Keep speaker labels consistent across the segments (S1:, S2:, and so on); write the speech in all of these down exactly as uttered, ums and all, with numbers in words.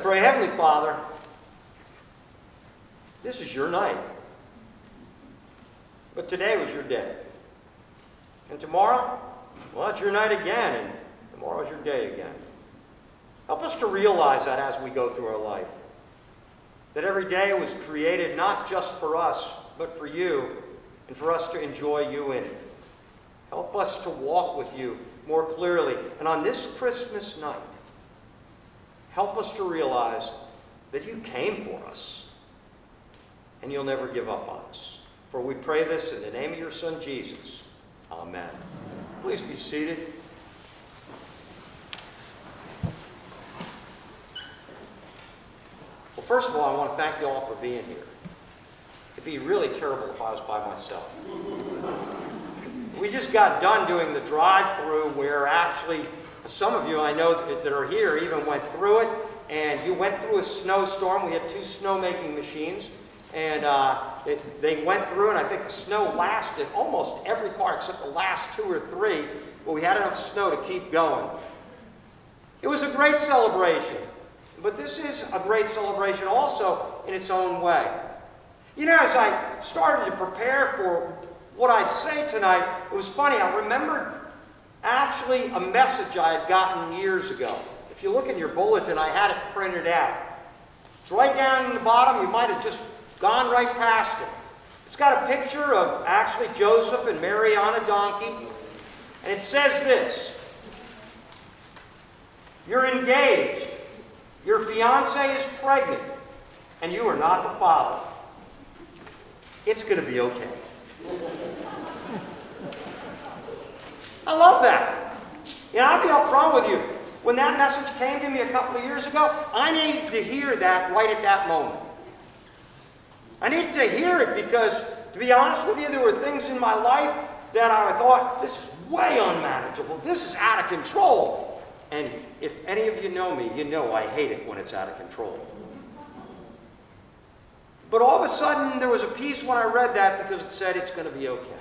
S1: pray. Heavenly Father, this is your night. But today was your day. And tomorrow, well, it's your night again, and tomorrow's your day again. Help us to realize that as we go through our life. That every day was created not just for us, but for you, and for us to enjoy you in it. Help us to walk with you more clearly. And on this Christmas night, help us to realize that you came for us, and you'll never give up on us. For we pray this in the name of your Son, Jesus. Amen. Please be seated. Well, first of all, I want to thank you all for being here. It'd be really terrible if I was by myself. We just got done doing the drive-through where actually some of you I know that are here even went through it, and you went through a snowstorm. We had two snowmaking machines, and uh, it, they went through, and I think the snow lasted almost every car except the last two or three, but we had enough snow to keep going. It was a great celebration, but this is a great celebration also in its own way. You know, as I started to prepare for what I'd say tonight, it was funny. I remembered actually a message I had gotten years ago. If you look in your bulletin, I had it printed out. It's right down in the bottom. You might have just gone right past it. It's got a picture of actually Joseph and Mary on a donkey. And it says this: you're engaged, your fiancée is pregnant, and you are not the father. It's going to be okay. I love that. You know, I'll be up front with you. When that message came to me a couple of years ago, I needed to hear that right at that moment. I needed to hear it because, to be honest with you, there were things in my life that I thought, this is way unmanageable. This is out of control. And if any of you know me, you know I hate it when it's out of control. But all of a sudden, there was a piece when I read that because it said it's going to be okay.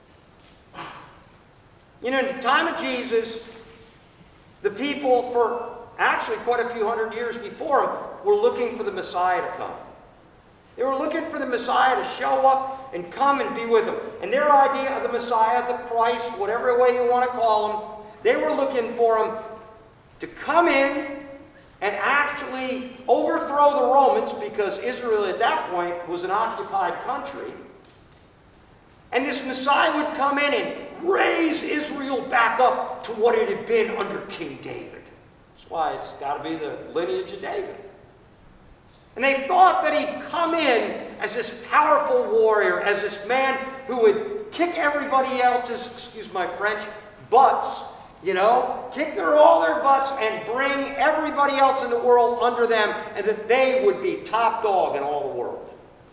S1: You know, in the time of Jesus, the people for actually quite a few hundred years before him were looking for the Messiah to come. They were looking for the Messiah to show up and come and be with them. And their idea of the Messiah, the Christ, whatever way you want to call him, they were looking for him to come in and actually overthrow the Romans, because Israel at that point was an occupied country. And this Messiah would come in and raise Israel back up to what it had been under King David. That's why it's got to be the lineage of David. And they thought that he'd come in as this powerful warrior, as this man who would kick everybody else's, excuse my French, butts, you know, kick their, all their butts and bring everybody else in the world under them, and that they would be top dog in all the world.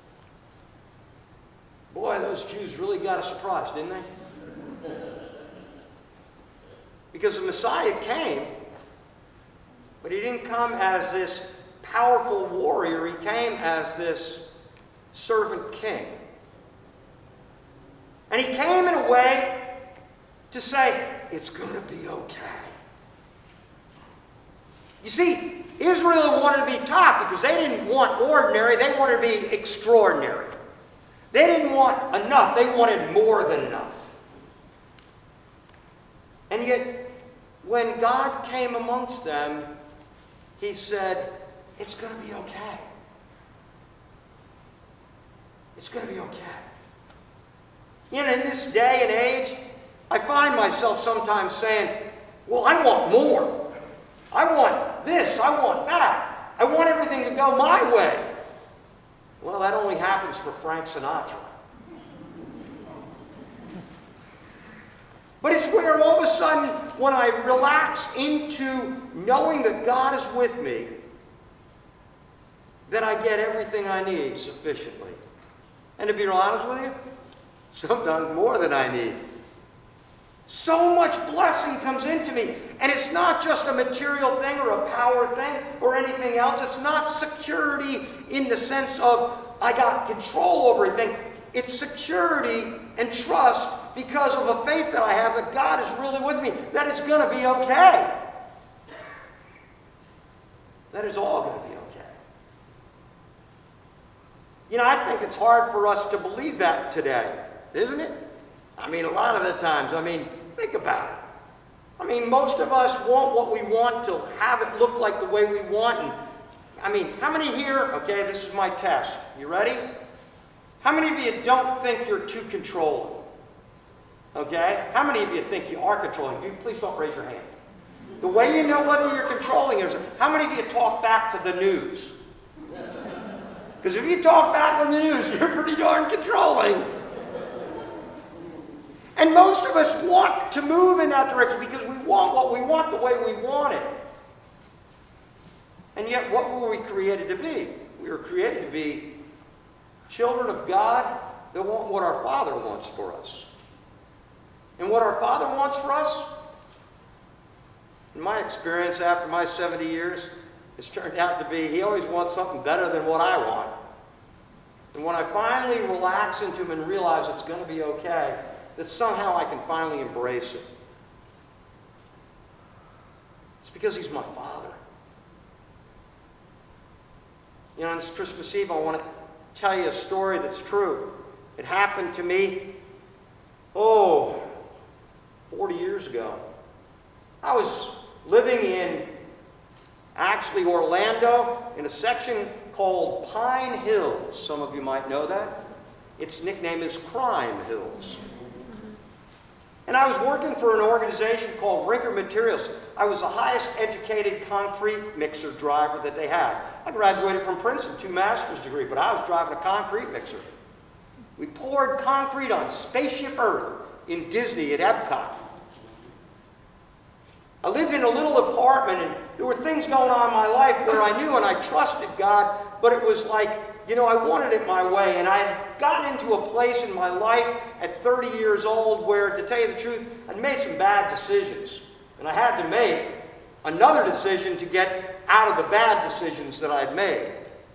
S1: Boy, those Jews really got a surprise, didn't they? Because the Messiah came, but he didn't come as this powerful warrior. He came as this servant king. And he came in a way to say, it's going to be okay. You see, Israel wanted to be top because they didn't want ordinary. They wanted to be extraordinary. They didn't want enough. They wanted more than enough. And yet, when God came amongst them, he said, it's going to be okay. It's going to be okay. You know, in this day and age, I find myself sometimes saying, well, I want more. I want this. I want that. I want everything to go my way. Well, that only happens for Frank Sinatra. But it's where all of a sudden, when I relax into knowing that God is with me, that I get everything I need sufficiently. And to be real honest with you, sometimes more than I need. So much blessing comes into me. And it's not just a material thing or a power thing or anything else. It's not security in the sense of I got control over everything. It's security and trust because of a faith that I have that God is really with me, that it's going to be okay. that it's all going to be okay. You know, I think it's hard for us to believe that today, isn't it? I mean, a lot of the times, I mean, think about it. I mean, most of us want what we want to have it look like the way we want. And I mean, how many here, okay, this is my test. You ready? How many of you don't think you're too controlling? Okay? How many of you think you are controlling? You, please don't raise your hand. The way you know whether you're controlling is, how many of you talk back to the news? Because if you talk back on the news, you're pretty darn controlling. And most of us want to move in that direction because we want what we want the way we want it. And yet, what were we created to be? We were created to be children of God that want what our Father wants for us. And what our Father wants for us, in my experience after my seventy years, it's turned out to be He always wants something better than what I want. And when I finally relax into Him and realize it's going to be okay, that somehow I can finally embrace it. It's because He's my Father. You know, on this Christmas Eve, I want to tell you a story that's true. It happened to me, oh, forty years ago. I was living in, actually, Orlando, in a section called Pine Hills. Some of you might know that. Its nickname is Crime Hills. And I was working for an organization called Rinker Materials. I was the highest educated concrete mixer driver that they had. I graduated from Princeton, two master's degree, but I was driving a concrete mixer. We poured concrete on Spaceship Earth in Disney at Epcot. I lived in a little apartment, and there were things going on in my life where I knew and I trusted God, but it was like, you know, I wanted it my way. And I had gotten into a place in my life at thirty years old where, to tell you the truth, I'd made some bad decisions. And I had to make another decision to get out of the bad decisions that I'd made.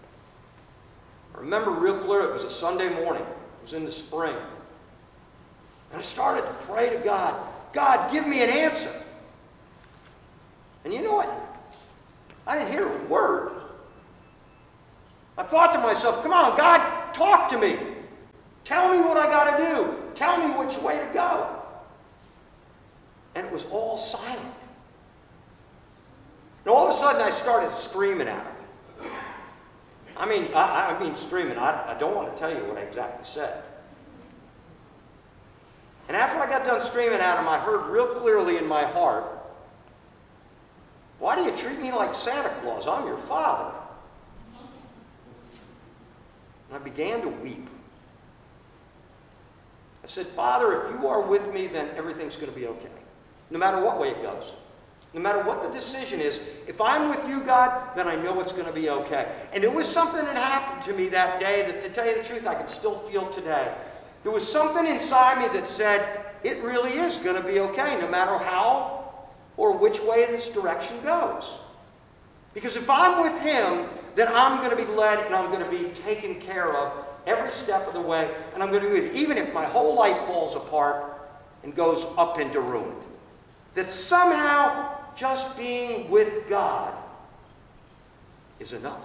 S1: I remember real clear, it was a Sunday morning. It was in the spring. And I started to pray to God, God, give me an answer. And you know what? I didn't hear a word. I thought to myself, come on, God, talk to me. Tell me what I got to do. Tell me which way to go. And it was all silent. And all of a sudden, I started screaming at him. I mean, I, I mean screaming. I, I don't want to tell you what I exactly said. And after I got done screaming at him, I heard real clearly in my heart, why do you treat me like Santa Claus? I'm your father. And I began to weep. I said, Father, if you are with me, then everything's going to be okay. No matter what way it goes. No matter what the decision is, if I'm with you, God, then I know it's going to be okay. And there was something that happened to me that day that, to tell you the truth, I can still feel today. There was something inside me that said, it really is going to be okay, no matter how or which way this direction goes. Because if I'm with Him, then I'm going to be led and I'm going to be taken care of every step of the way. And I'm going to be with, even if my whole life falls apart and goes up into ruin. That somehow just being with God is enough.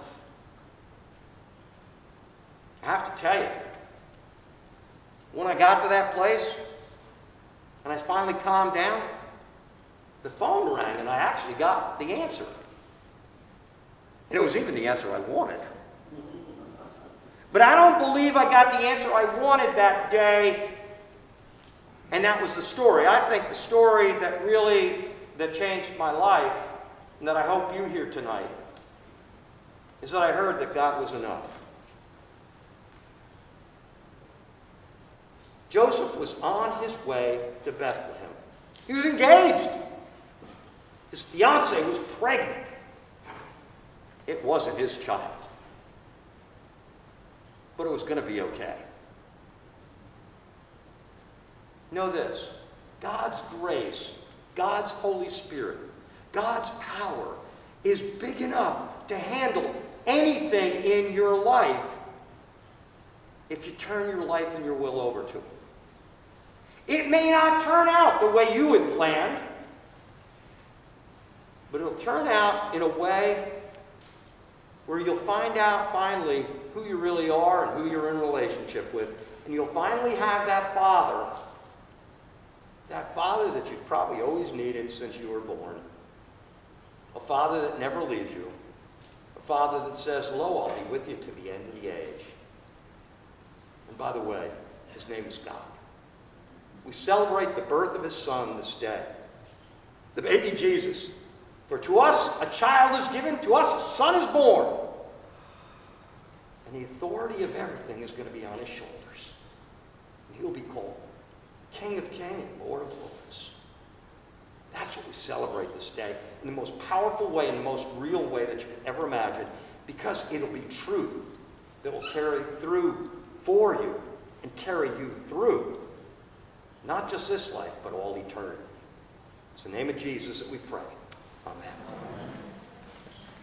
S1: I have to tell you, when I got to that place and I finally calmed down, the phone rang and I actually got the answer. And it was even the answer I wanted. But I don't believe I got the answer I wanted that day. And that was the story. I think the story that really that changed my life, and that I hope you hear tonight, is that I heard that God was enough. Joseph was on his way to Bethlehem. He was engaged. His fiancée was pregnant. It wasn't his child. But it was going to be okay. Know this. God's grace, God's Holy Spirit, God's power is big enough to handle anything in your life if you turn your life and your will over to Him. It may not turn out the way you had planned, but it'll turn out in a way where you'll find out finally who you really are and who you're in relationship with. And you'll finally have that Father, that Father that you've probably always needed since you were born. A Father that never leaves you. A Father that says, lo, I'll be with you to the end of the age. And by the way, his name is God. We celebrate the birth of his Son this day. The baby Jesus. For to us a child is given, to us a son is born. And the authority of everything is going to be on his shoulders. And he'll be called King of Kings and Lord of Lords. That's what we celebrate this day in the most powerful way, in the most real way that you could ever imagine, because it'll be truth that will carry through for you and carry you through not just this life, but all eternity. It's the name of Jesus that we pray. Amen.